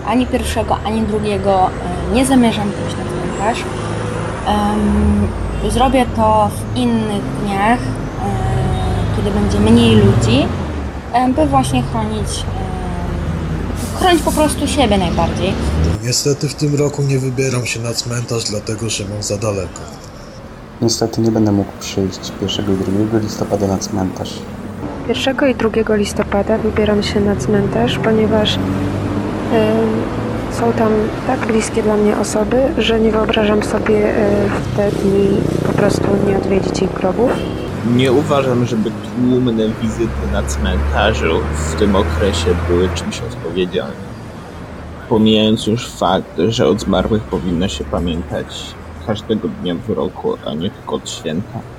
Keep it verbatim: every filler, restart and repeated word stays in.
ani pierwszego, ani drugiego nie zamierzam pójść na cmentarz. Zrobię to w innych dniach, kiedy będzie mniej ludzi, by właśnie chronić, chronić po prostu siebie najbardziej. Niestety w tym roku nie wybieram się na cmentarz, dlatego że mam za daleko. Niestety nie będę mógł przyjść pierwszego i drugiego listopada na cmentarz. pierwszego i drugiego listopada wybieram się na cmentarz, ponieważ yy, są tam tak bliskie dla mnie osoby, że nie wyobrażam sobie yy, w te dni po prostu nie odwiedzić ich grobów. Nie uważam, żeby tłumne wizyty na cmentarzu w tym okresie były czymś odpowiedzialnym. Pomijając już fakt, że od zmarłych powinno się pamiętać każdego dnia w roku, a nie tylko od święta.